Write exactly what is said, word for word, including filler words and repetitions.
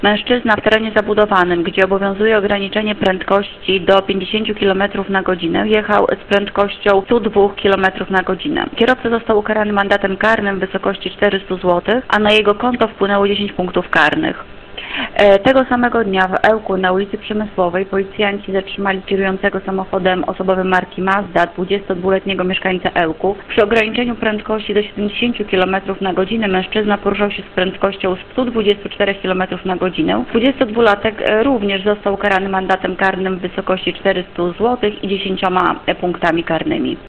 Mężczyzna w terenie zabudowanym, gdzie obowiązuje ograniczenie prędkości do pięćdziesięciu kilometrów na godzinę, jechał z prędkością stu dwóch kilometrów na godzinę. Kierowca został ukarany mandatem karnym w wysokości czterystu złotych, a na jego konto wpłynęło dziesięć punktów karnych. Tego samego dnia w Ełku na ulicy Przemysłowej policjanci zatrzymali kierującego samochodem osobowym marki Mazda dwudziestodwuletniego mieszkańca Ełku. Przy ograniczeniu prędkości do siedemdziesięciu kilometrów na godzinę mężczyzna poruszał się z prędkością stu dwudziestu czterech kilometrów na godzinę. dwudziestodwulatek również został ukarany mandatem karnym w wysokości czterystu złotych i dziesięcioma punktami karnymi.